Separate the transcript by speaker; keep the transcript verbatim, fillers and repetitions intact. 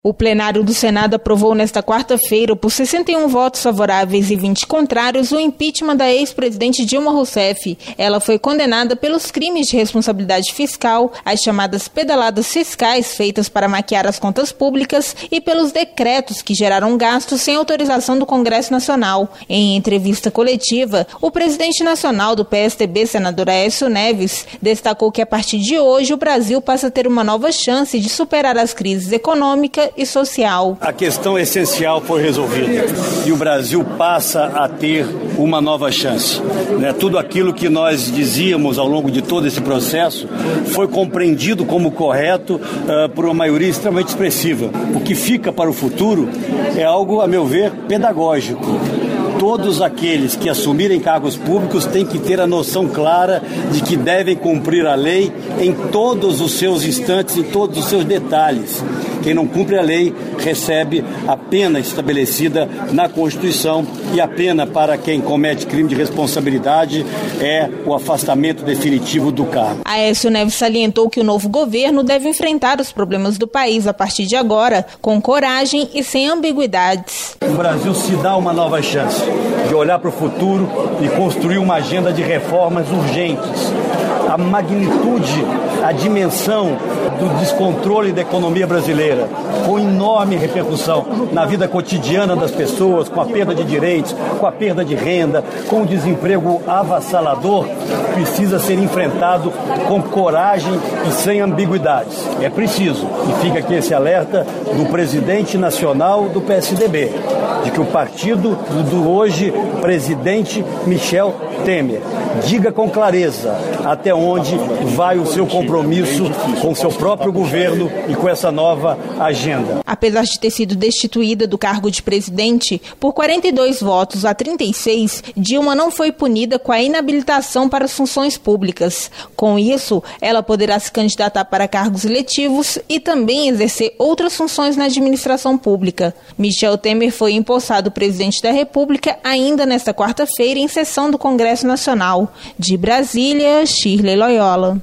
Speaker 1: O plenário do Senado aprovou nesta quarta-feira, por sessenta e um votos favoráveis e vinte contrários, o impeachment da ex-presidente Dilma Rousseff. Ela foi condenada pelos crimes de responsabilidade fiscal, as chamadas pedaladas fiscais feitas para maquiar as contas públicas e pelos decretos que geraram gastos sem autorização do Congresso Nacional. Em entrevista coletiva, o presidente nacional do P S D B, senador Aécio Neves, destacou que a partir de hoje o Brasil passa a ter uma nova chance de superar as crises econômicas e social.
Speaker 2: A questão essencial foi resolvida e o Brasil passa a ter uma nova chance. Né? Tudo aquilo que nós dizíamos ao longo de todo esse processo foi compreendido como correto uh, por uma maioria extremamente expressiva. O que fica para o futuro é algo, a meu ver, pedagógico. Todos aqueles que assumirem cargos públicos têm que ter a noção clara de que devem cumprir a lei em todos os seus instantes, em todos os seus detalhes. Quem não cumpre a lei recebe a pena estabelecida na Constituição e a pena para quem comete crime de responsabilidade é o afastamento definitivo do cargo.
Speaker 1: Aécio Neves salientou que o novo governo deve enfrentar os problemas do país a partir de agora, com coragem e sem ambiguidades.
Speaker 2: O Brasil se dá uma nova chance de olhar para o futuro e construir uma agenda de reformas urgentes. A magnitude, a dimensão do descontrole da economia brasileira, com enorme repercussão na vida cotidiana das pessoas, com a perda de direitos, com a perda de renda, com o desemprego avassalador, precisa ser enfrentado com coragem e sem ambiguidades. É preciso, e fica aqui esse alerta do presidente nacional do P S D B, de que o partido do hoje presidente Michel Temer diga com clareza até onde vai o seu compromisso com o seu próprio governo e com essa nova agenda.
Speaker 1: Apesar de ter sido destituída do cargo de presidente, por quarenta e dois votos a trinta e seis, Dilma não foi punida com a inabilitação para as funções públicas. Com isso, ela poderá se candidatar para cargos eletivos e também exercer outras funções na administração pública. Michel Temer foi empossado presidente da República ainda nesta quarta-feira em sessão do Congresso Nacional. De Brasília, Shirley Loyola.